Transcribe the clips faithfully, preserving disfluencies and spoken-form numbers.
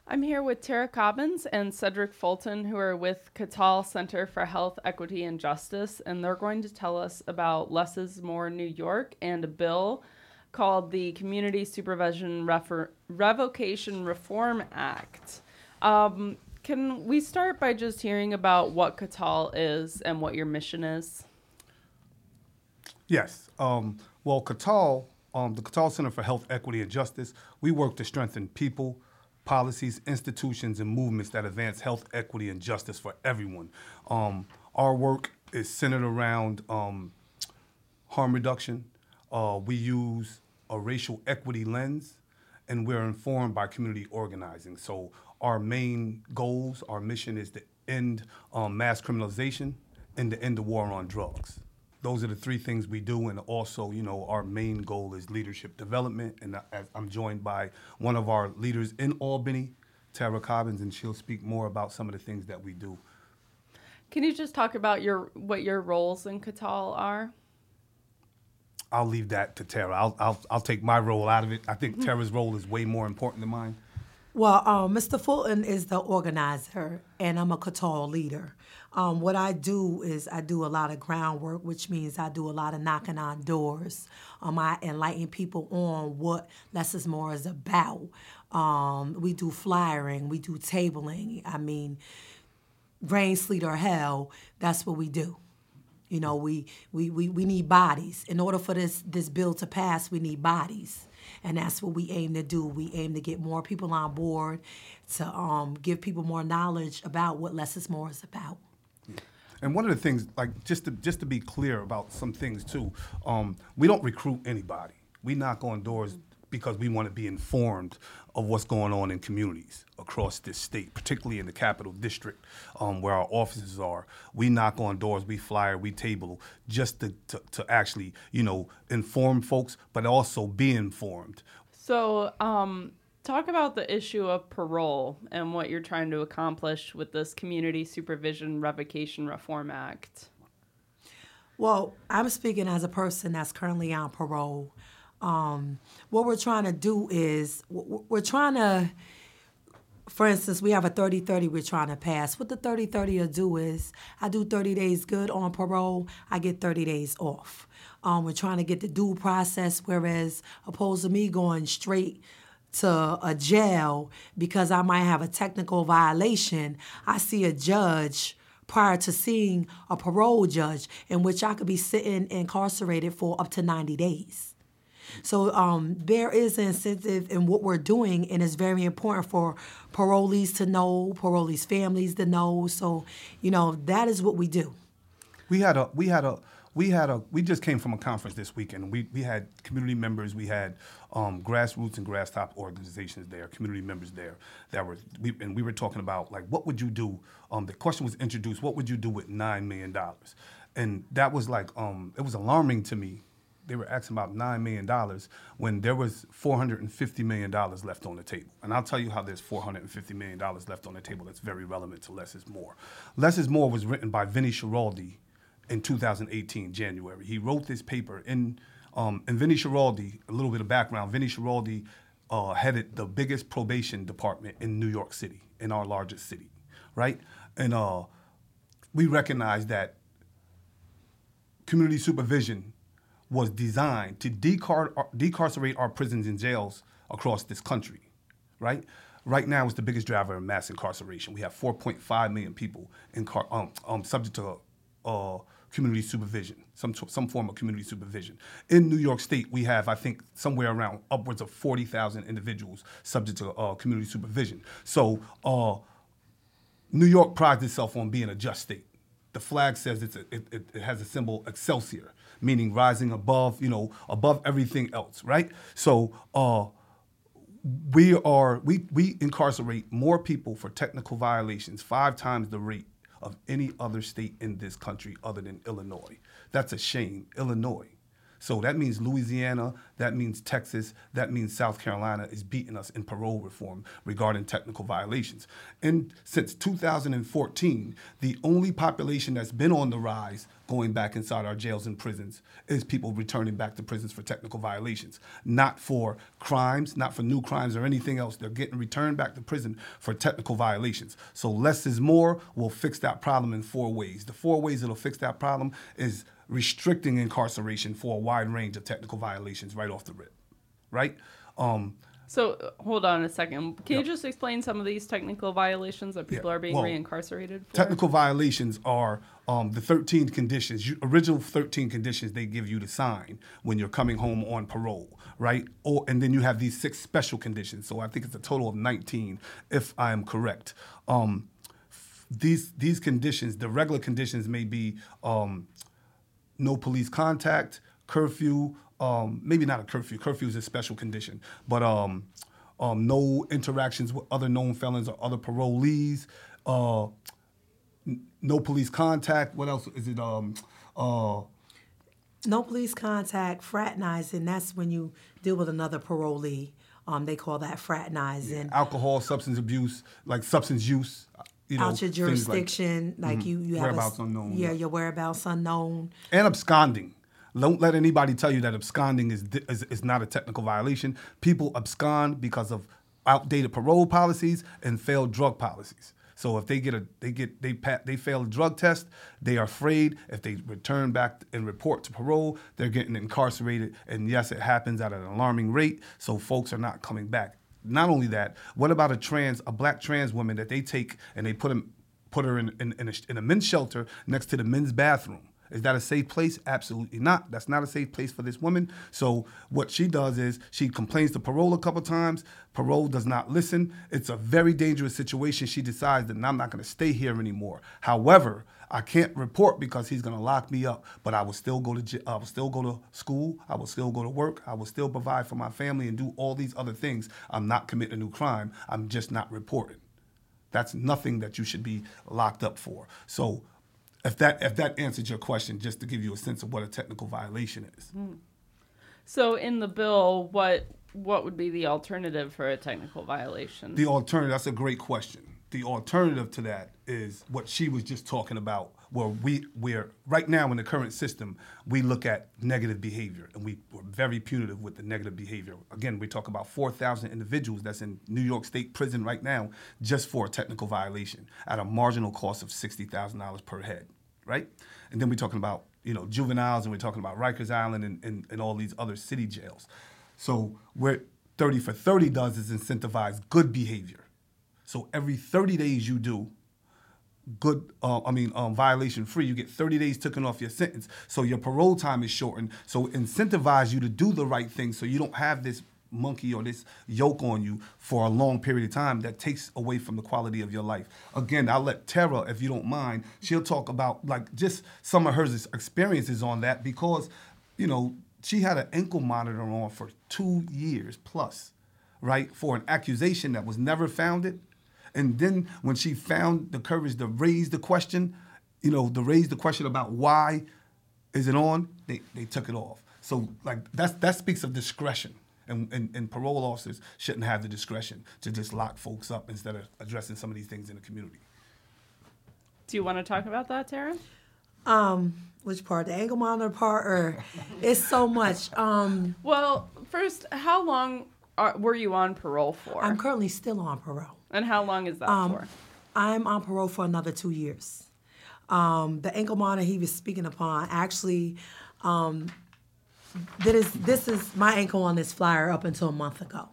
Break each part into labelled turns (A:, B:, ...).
A: I'm here with Tara Cobbins and Cedric Fulton, who are with Catal Center for Health, Equity, and Justice, and they're going to tell us about Less is More New York and a bill called the Community Supervision Refer- Revocation Reform Act. Um, can we start by just hearing about what Catal is and what your mission is?
B: Yes. Um, well, Catal, um, the Catal Center for Health, Equity, and Justice, we work to strengthen people, policies, institutions, and movements that advance health, equity, and justice for everyone. Um, our work is centered around um, harm reduction. Uh, we use a racial equity lens, and we're informed by community organizing. So our main goals, our mission is to end um, mass criminalization and to end the war on drugs. Those are the three things we do, and also, you know, our main goal is leadership development. And I- I'm joined by one of our leaders in Albany, Tara Cobbins, and she'll speak more about some of the things that we do.
A: Can you just talk about your what your roles in Catal are?
B: I'll leave that to Tara. I'll, I'll, I'll take my role out of it. I think Tara's role is way more important than mine.
C: Well, um, Mister Fulton is the organizer, and I'm a Catal leader. Um, what I do is I do a lot of groundwork, which means I do a lot of knocking on doors. Um, I enlighten people on what Less is More is about. Um, we do flyering, we do tabling. I mean, rain, sleet, or hell, that's what we do. You know, we, we, we, we need bodies. In order for this, this bill to pass, we need bodies. And that's what we aim to do. We aim to get more people on board, to um, give people more knowledge about what Less is More is about.
B: And one of the things, like just to just to be clear about some things too, um, we don't recruit anybody. We knock on doors because we want to be informed of what's going on in communities across this state, particularly in the Capital District, um, where our offices are. We knock on doors, we flyer, we table, just to, to, to actually, you know, inform folks, but also be informed.
A: So, um, talk about the issue of parole and what you're trying to accomplish with this Community Supervision Revocation Reform Act.
C: Well, I'm speaking as a person that's currently on parole. Um, what we're trying to do is w- we're trying to, for instance, we have a thirty thirty we're trying to pass. What the thirty thirty will do is I do thirty days good on parole, I get thirty days off. Um, we're trying to get the due process, whereas opposed to me going straight to a jail because I might have a technical violation, I see a judge prior to seeing a parole judge in which I could be sitting incarcerated for up to ninety days. So um, there is an incentive in what we're doing, and it's very important for parolees to know, parolees' families to know. So, you know, that is what we do.
B: We had a we had a we had a we just came from a conference this weekend. We we had community members, we had um, grassroots and grass top organizations there, community members there that were we, and we were talking about like what would you do? Um, the question was introduced: what would you do with nine million dollars? And that was like um, it was alarming to me. They were asking about nine million dollars when there was four hundred fifty million dollars left on the table. And I'll tell you how there's four hundred fifty million dollars left on the table that's very relevant to Less is More. Less is More was written by Vinnie Schiraldi in two thousand eighteen, January. He wrote this paper in, um, and Vinnie Schiraldi, a little bit of background, Vinnie Schiraldi uh, headed the biggest probation department in New York City, in our largest city, right? And uh, we recognize that community supervision was designed to decar- decarcerate our prisons and jails across this country, right? Right now, it's the biggest driver of mass incarceration. We have four point five million people incar- um, um, subject to uh, community supervision, some some form of community supervision. In New York State, we have, I think, somewhere around upwards of forty thousand individuals subject to uh, community supervision. So uh, New York prides itself on being a just state. The flag says it's a, it, it, it has a symbol Excelsior, meaning rising above, you know, above everything else, right? So uh, we are we we incarcerate more people for technical violations, five times the rate of any other state in this country other than Illinois. That's a shame. Illinois, So that means Louisiana, that means Texas, that means South Carolina is beating us in parole reform regarding technical violations. And since two thousand fourteen, the only population that's been on the rise going back inside our jails and prisons is people returning back to prisons for technical violations, not for crimes, not for new crimes or anything else. They're getting returned back to prison for technical violations. So less is more will fix that problem in four ways. The four ways it'll fix that problem is restricting incarceration for a wide range of technical violations right off the rip, right? Um,
A: So uh, hold on a second. Can
B: Yeah.
A: you just explain some of these technical violations that people
B: Yeah,
A: are being
B: well,
A: reincarcerated for?
B: Technical violations are um, the thirteen conditions, you, original thirteen conditions they give you to sign when you're coming home on parole, right? Or and then you have these six special conditions. So I think it's a total of nineteen, if I am correct. Um, f- these these conditions, the regular conditions may be um, no police contact, curfew, um, maybe not a curfew. Curfew is a special condition, but um, um, no interactions with other known felons or other parolees. Uh, n- no police contact. What else is it? Um, uh,
C: No police contact, fraternizing, that's when you deal with another parolee. Um, they call that fraternizing.
B: alcohol, substance abuse, like substance use. You know,
C: Out your
B: things like-
C: jurisdiction, like, you, you have a,
B: Whereabouts unknown,
C: Yeah,
B: yeah.
C: your whereabouts unknown.
B: and absconding. Don't let anybody tell you that absconding is, is is not a technical violation. People abscond because of outdated parole policies and failed drug policies. So if they get a they get they pa- they fail a drug test, they are afraid if they return back and report to parole, they're getting incarcerated. And yes, it happens at an alarming rate. So folks are not coming back. Not only that, what about a trans a black trans woman that they take and they put him put her in in, in, a, in a men's shelter next to the men's bathroom? Is that a safe place? Absolutely not. That's not a safe place for this woman. So what she does is she complains to parole a couple times. Parole does not listen. It's a very dangerous situation. She decides that I'm not going to stay here anymore. However, I can't report because he's going to lock me up. But I will still go to j- I will still go to school. I will still go to work. I will still provide for my family and do all these other things. I'm not committing a new crime. I'm just not reporting. That's nothing that you should be locked up for. So. If that if that answered your question, just to give you a sense of what a technical violation is.
A: So in the bill, what what would be the alternative for a technical violation?
B: The alternative, that's a great question. The alternative to that is what she was just talking about, where we we're right now in the current system, we look at negative behavior and we, we're very punitive with the negative behavior. Again, we talk about four thousand individuals that's in New York State prison right now just for a technical violation at a marginal cost of sixty thousand dollars per head. Right? And then we're talking about, you know, juveniles and we're talking about Rikers Island and, and, and all these other city jails. So what thirty for thirty does is incentivize good behavior. So every thirty days you do good, uh, I mean, um, violation free, you get thirty days taken off your sentence. So your parole time is shortened. So incentivize you to do the right thing so you don't have this monkey or this yoke on you for a long period of time that takes away from the quality of your life. Again, I'll let Tara, if you don't mind, she'll talk about like just some of her experiences on that because, you know, she had an ankle monitor on for two years plus, right, for an accusation that was never founded. And then when she found the courage to raise the question, you know, to raise the question about why is it on, they, they took it off. So like that's that speaks of discretion. And, and, and parole officers shouldn't have the discretion to just lock folks up instead of addressing some of these things in the community.
A: Do you want to talk about that, Tara?
C: Um, which part? The ankle monitor part, or it's so much. Um,
A: Well, first, how long are, were you on parole for?
C: I'm currently still on parole.
A: and how long is that
C: Um,
A: for?
C: I'm on parole for another two years. Um, the ankle monitor he was speaking upon actually. Um, That is, this is my ankle on this flyer up until a month ago.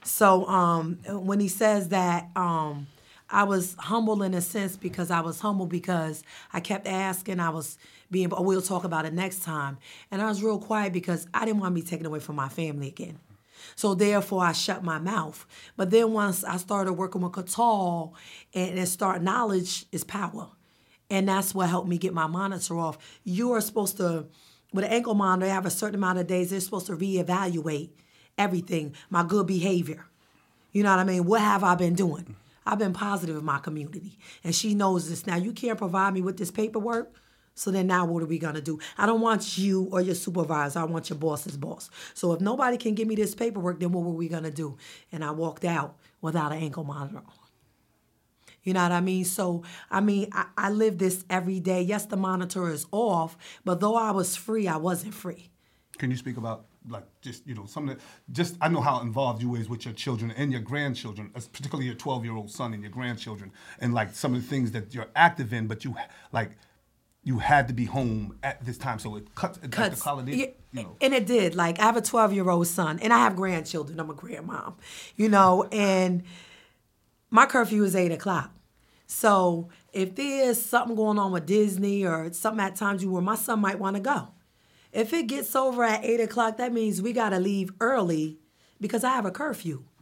C: So um, when he says that, um, I was humble in a sense because I was humble because I kept asking. I was being, oh, we'll talk about it next time. And I was real quiet because I didn't want to be taken away from my family again. So therefore, I shut my mouth. But then once I started working with Catal and, and start knowledge is power. And that's what helped me get my monitor off. You are supposed to... With an ankle monitor, they have a certain amount of days they're supposed to reevaluate everything, my good behavior. You know what I mean? What have I been doing? I've been positive in my community. And she knows this. Now, you can't provide me with this paperwork, So then now what are we going to do? I don't want you or your supervisor. I want your boss's boss. So if nobody can give me this paperwork, then what were we going to do? And I walked out without an ankle monitor on. You know what I mean? So, I mean, I, I live this every day. Yes, the monitor is off, but though I was free, I wasn't free.
B: Can you speak about, like, just, you know, some of the, just, I know how involved you is with your children and your grandchildren, particularly your twelve-year-old son and your grandchildren, and, like, some of the things that you're active in, but you, like, you had to be home at this time, so it cuts, it
C: Cuts.
B: like the holiday,
C: Yeah,
B: you know.
C: And it did. Like, I have a twelve-year-old son, and I have grandchildren. I'm a grandmom, you know, and my curfew is eight o'clock. So if there's something going on with Disney or something at times you where my son might want to go. If it gets over at eight o'clock, that means we got to leave early because I have a curfew.